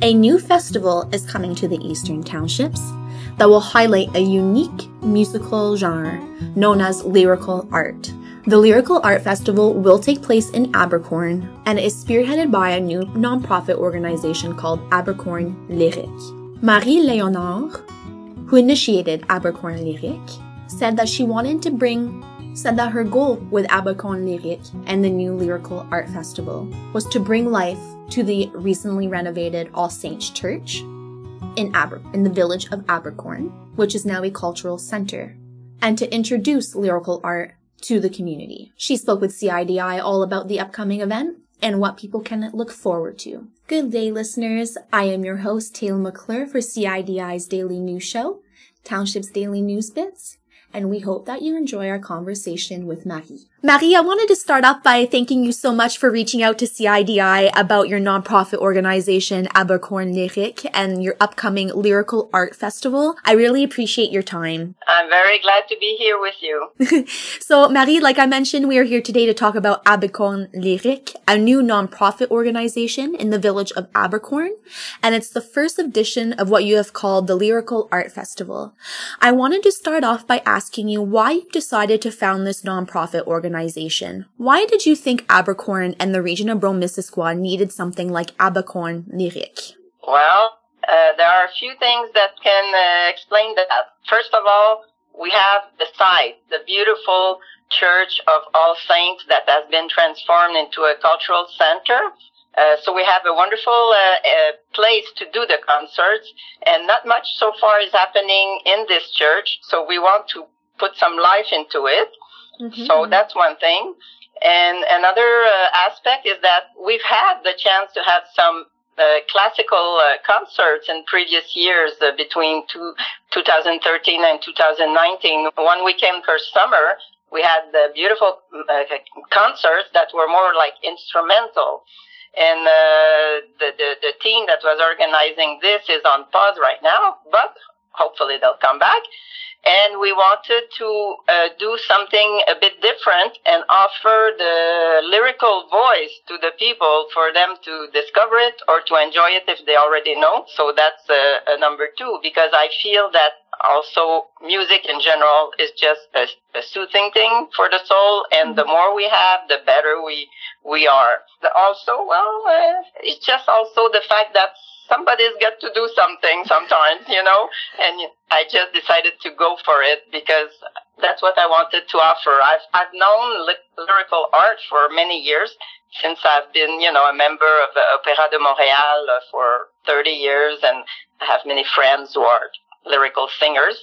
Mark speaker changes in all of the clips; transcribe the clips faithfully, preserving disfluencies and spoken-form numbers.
Speaker 1: A new festival is coming to the Eastern Townships that will highlight a unique musical genre known as lyrical art. The Lyrical Art Festival will take place in Abercorn and is spearheaded by a new nonprofit organization called Abercorn Lyrique. Marie Léonard, who initiated Abercorn Lyrique, said that she wanted to bring, said that her goal with Abercorn Lyrique and the new Lyrical Art Festival was to bring life to the recently renovated All Saints Church in Aber, in the village of Abercorn, which is now a cultural center, and to introduce lyrical art to the community. She spoke with C I D I all about the upcoming event and what people can look forward to. Good day, listeners. I am your host, Taylor McClure, for C I D I's daily news show, Township's Daily News Bits, and we hope that you enjoy our conversation with Marie. Marie, I wanted to start off by thanking you so much for reaching out to C I D I about your nonprofit organization, Abercorn Lyrique, and your upcoming Lyrical Art Festival. I really appreciate your time.
Speaker 2: I'm very glad to be here with you.
Speaker 1: So, Marie, like I mentioned, we are here today to talk about Abercorn Lyrique, a new nonprofit organization in the village of Abercorn, and it's the first edition of what you have called the Lyrical Art Festival. I wanted to start off by asking you why you decided to found this nonprofit organization. Organization. Why did you think Abercorn and the region of Brome-Missisquoi needed something like Abercorn Lyrique?
Speaker 2: Well, uh, there are a few things that can uh, explain that. First of all, we have the site, the beautiful Church of All Saints that has been transformed into a cultural center. Uh, so we have a wonderful uh, uh, place to do the concerts, and not much so far is happening in this church, so we want to put some life into it. Mm-hmm. So that's one thing. And another uh, aspect is that we've had the chance to have some uh, classical uh, concerts in previous years uh, between two, twenty thirteen and two thousand nineteen. One weekend per summer, we had the beautiful uh, concerts that were more like instrumental. And uh, the, the, the team that was organizing this is on pause right now, but hopefully they'll come back. And we wanted to uh, do something a bit different and offer the lyrical voice to the people for them to discover it or to enjoy it if they already know. So that's uh, a number two, because I feel that also music in general is just a, a soothing thing for the soul, and the more we have, the better we we are. Also, well, uh, it's just also the fact that somebody's got to do something sometimes, you know, and I just decided to go for it because that's what I wanted to offer. I've, I've known ly- lyrical art for many years, since I've been, you know, a member of the Opéra de Montréal uh, for thirty years, and I have many friends who are lyrical singers,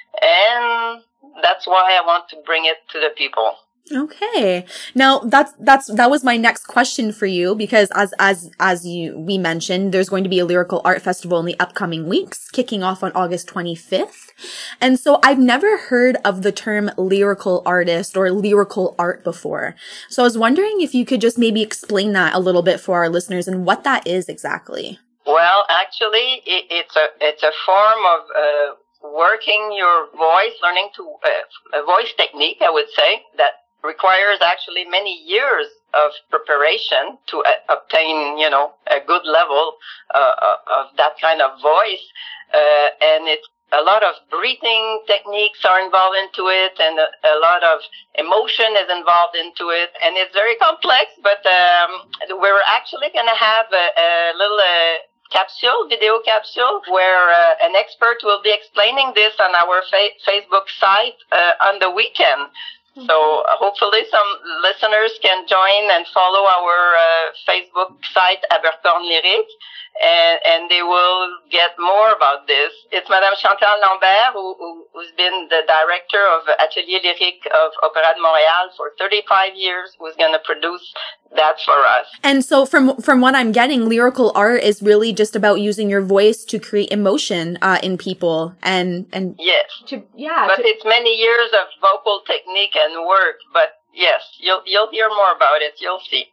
Speaker 2: and that's why I want to bring it to the people.
Speaker 1: Okay. Now that's, that's, that was my next question for you, because as, as, as you, we mentioned, there's going to be a lyrical art festival in the upcoming weeks, kicking off on August twenty-fifth. And so I've never heard of the term lyrical artist or lyrical art before. So I was wondering if you could just maybe explain that a little bit for our listeners and what that is exactly.
Speaker 2: Well, actually, it, it's a, it's a form of, uh, working your voice, learning to, uh, a voice technique, I would say, that requires actually many years of preparation to uh, obtain, you know, a good level uh, of that kind of voice. Uh, and it's a lot of breathing techniques are involved into it, and a, a lot of emotion is involved into it. And it's very complex, but um, we're actually going to have a, a little uh, capsule, video capsule, where uh, an expert will be explaining this on our fa- Facebook site uh, on the weekend. So uh, hopefully some listeners can join and follow our uh, Facebook site, Abercorn Lyrique, and, and they will get more about this. It's Madame Chantal Lambert, who, who, who's been the director of Atelier Lyrique of Opéra de Montréal for thirty-five years, who's going to produce that for us.
Speaker 1: And so from from what I'm getting, lyrical art is really just about using your voice to create emotion uh, in people. And, and
Speaker 2: yes.
Speaker 1: To, yeah.
Speaker 2: But
Speaker 1: to-
Speaker 2: it's many years of vocal technique and work, but yes, you'll you'll hear more about it. You'll see.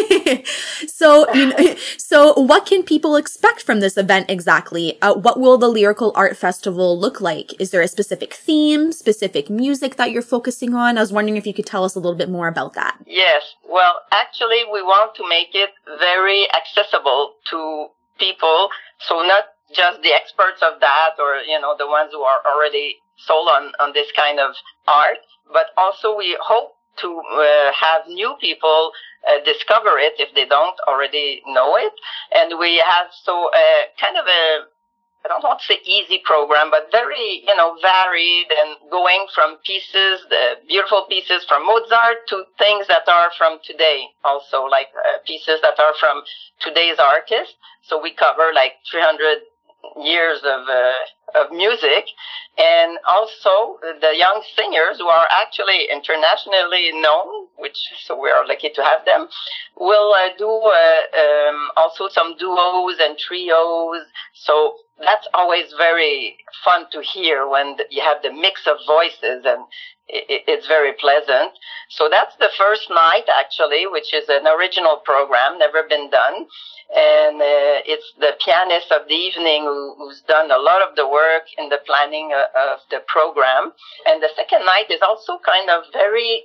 Speaker 1: So, you know, so what can people expect from this event exactly? Uh, what will the Lyrical Art Festival look like? Is there a specific theme, specific music that you're focusing on? I was wondering if you could tell us a little bit more about that.
Speaker 2: Yes. Well, actually, we want to make it very accessible to people. So not just the experts of that or, you know, the ones who are already sold on, on this kind of art, but also we hope to uh, have new people uh, discover it if they don't already know it. And we have so uh, kind of a, I don't want to say easy program, but very, you know, varied and going from pieces, the beautiful pieces from Mozart to things that are from today also, like uh, pieces that are from today's artists. So we cover like three hundred years of uh, of music, and also the young singers who are actually internationally known, which so we are lucky to have them, will uh, do uh, um, also some duos and trios. So that's always very fun to hear when you have the mix of voices, and it's very pleasant. So that's the first night, actually, which is an original program, never been done. And uh, it's the pianist of the evening who, who's done a lot of the work in the planning uh, of the program. And the second night is also kind of very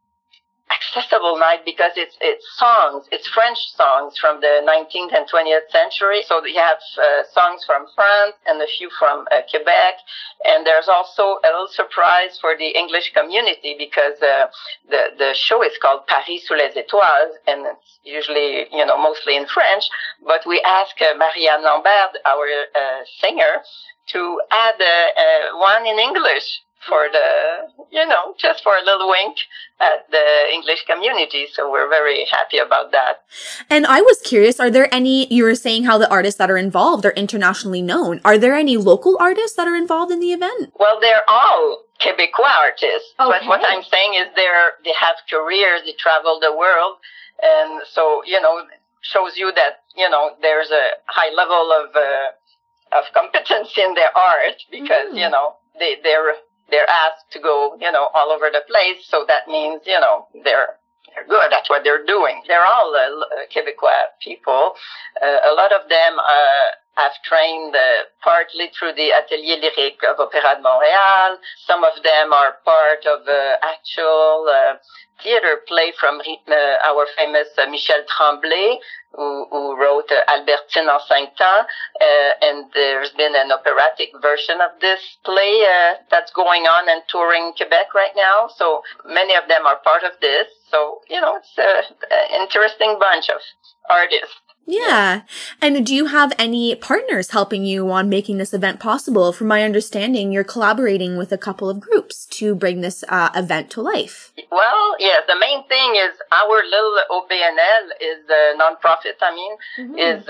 Speaker 2: accessible night because it's it's songs, it's French songs from the nineteenth and twentieth century. So you have uh, songs from France and a few from uh, Quebec, and there's also a little surprise for the English community because uh, the the show is called Paris sous les étoiles, and it's usually, you know, mostly in French. But we ask uh, Marianne Lambert, our uh, singer, to add uh, uh, one in English for the, you know, just for a little wink at the English community. So we're very happy about that.
Speaker 1: And I was curious, are there any, you were saying how the artists that are involved are internationally known. Are there any local artists that are involved in the event?
Speaker 2: Well, they're all Quebecois artists.
Speaker 1: Okay.
Speaker 2: But what I'm saying is they're, they have careers, they travel the world. And so, you know, shows you that, you know, there's a high level of, uh, of competence in their art because, mm. you know, they, they're, they're asked to go, you know, all over the place. So that means, you know, they're, they're good at what they're doing. They're all uh, Quebecois people. Uh, a lot of them uh, have trained uh, partly through the Atelier Lyrique of Opéra de Montréal. Some of them are part of uh, actual uh, theater play from uh, our famous uh, Michel Tremblay, who, who wrote uh, Albertine en cinq temps, uh, and there's been an operatic version of this play uh, that's going on and touring Quebec right now. So many of them are part of this. So, you know, it's an interesting bunch of artists.
Speaker 1: Yeah. And do you have any partners helping you on making this event possible? From my understanding, you're collaborating with a couple of groups to bring this uh, event to life.
Speaker 2: Well, yes, the main thing is our little O B N L is a nonprofit, I mean, mm-hmm. is, uh,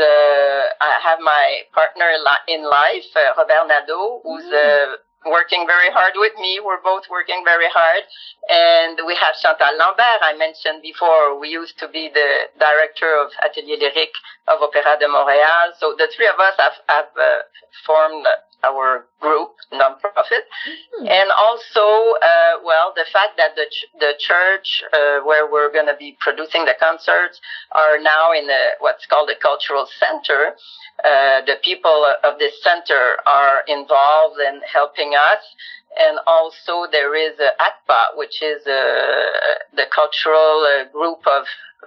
Speaker 2: I have my partner in life, uh, Robert Nadeau, who's, mm-hmm. uh, working very hard with me. We're both working very hard. And we have Chantal Lambert, I mentioned before. We used to be the director of Atelier Lyrique of Opéra de Montréal. So the three of us have, have uh, formed our group, nonprofit. Mm-hmm. And also, uh, well, the fact that the ch- the church uh, where we're going to be producing the concerts are now in a, what's called a cultural center. Uh, the people of this center are involved in helping us. And also there is uh, A C P A, which is uh, the cultural uh, group of,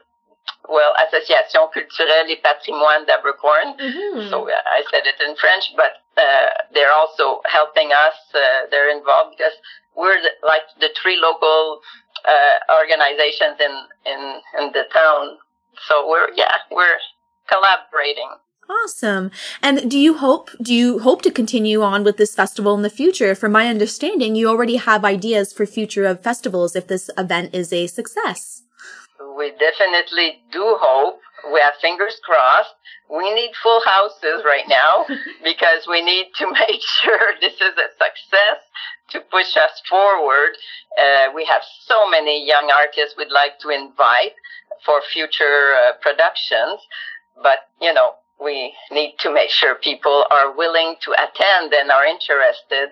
Speaker 2: well, Association Culturelle et Patrimoine d'Abercorn. Mm-hmm. So uh, I said it in French, but uh, they're also helping us. Uh, they're involved because we're the, like the three local uh, organizations in, in, in the town. So we're, yeah, we're collaborating.
Speaker 1: Awesome. And do you hope, do you hope to continue on with this festival in the future? From my understanding, you already have ideas for future of festivals if this event is a success.
Speaker 2: We definitely do hope. We have fingers crossed. We need full houses right now because we need to make sure this is a success to push us forward. Uh, we have so many young artists we'd like to invite for future uh, productions, but, you know, we need to make sure people are willing to attend and are interested.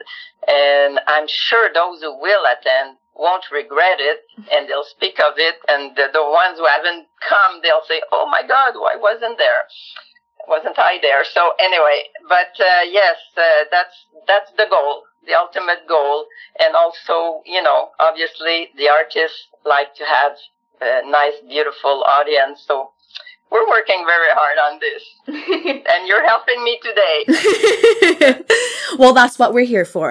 Speaker 2: And I'm sure those who will attend won't regret it, and they'll speak of it. And the, the ones who haven't come, they'll say, oh my God, why wasn't there? Wasn't I there? So anyway, but uh, yes, uh, that's that's the goal, the ultimate goal. And also, you know, obviously the artists like to have a nice, beautiful audience. So we're working very hard on this. And you're helping me today.
Speaker 1: Well, that's what we're here for.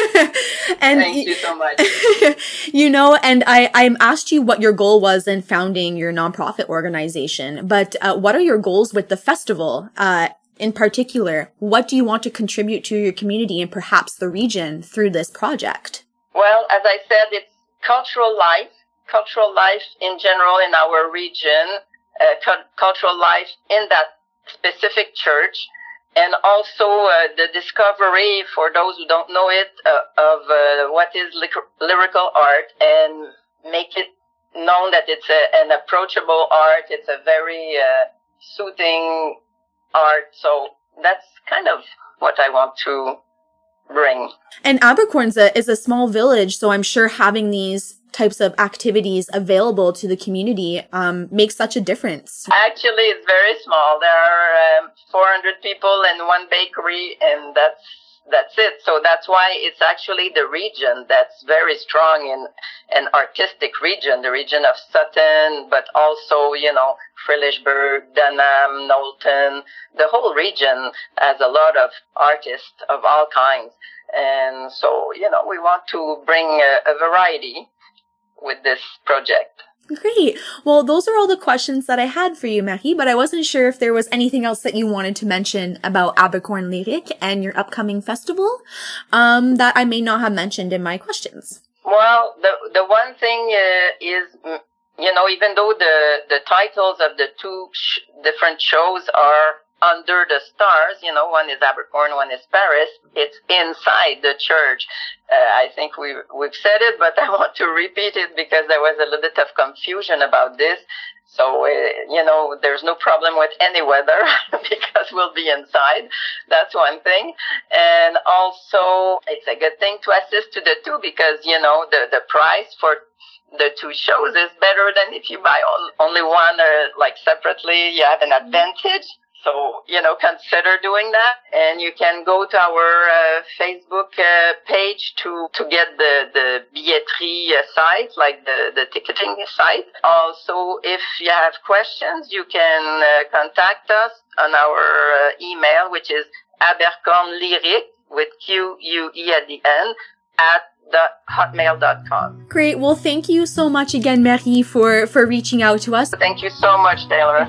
Speaker 1: And
Speaker 2: thank you so much.
Speaker 1: You know, and I, I asked you what your goal was in founding your nonprofit organization, but uh, what are your goals with the festival? Uh, in particular, what do you want to contribute to your community and perhaps the region through this project?
Speaker 2: Well, as I said, it's cultural life, cultural life in general in our region, uh, cu- cultural life in that specific church, and also uh, the discovery, for those who don't know it, uh, of uh, what is lyc- lyrical art, and make it known that it's a, an approachable art. It's a very uh, soothing art. So that's kind of what I want to bring.
Speaker 1: And Abercorn's a, is a small village, so I'm sure having these types of activities available to the community um, makes such a difference.
Speaker 2: Actually, it's very small. There are um, four hundred people and one bakery, and that's that's it. So that's why it's actually the region that's very strong in an artistic region, the region of Sutton, but also, you know, Frilishburg, Dunham, Knowlton. The whole region has a lot of artists of all kinds. And so, you know, we want to bring a, a variety with this project.
Speaker 1: Great. Well, those are all the questions that I had for you, Marie, but I wasn't sure if there was anything else that you wanted to mention about Abercorn Lyric and your upcoming festival um, that I may not have mentioned in my questions.
Speaker 2: Well, the the one thing uh, is, you know, even though the, the titles of the two sh- different shows are under the stars, you know, one is Abercorn, one is Paris, it's inside the church. Uh, I think we, we've said it, but I want to repeat it because there was a little bit of confusion about this. So, uh, you know, there's no problem with any weather because we'll be inside. That's one thing. And also, it's a good thing to assist to the two because, you know, the, the price for the two shows is better than if you buy only one or like separately. You have an advantage. So, you know, consider doing that. And you can go to our uh, Facebook uh, page to, to get the, the billetterie uh, site, like the, the ticketing site. Also, if you have questions, you can uh, contact us on our uh, email, which is abercornlyric with Q U E at the end at the hotmail dot com.
Speaker 1: Great. Well, thank you so much again, Marie, for, for reaching out to us.
Speaker 2: Thank you so much, Taylor.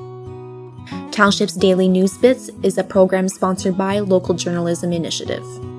Speaker 1: Township's Daily News Bits is a program sponsored by Local Journalism Initiative.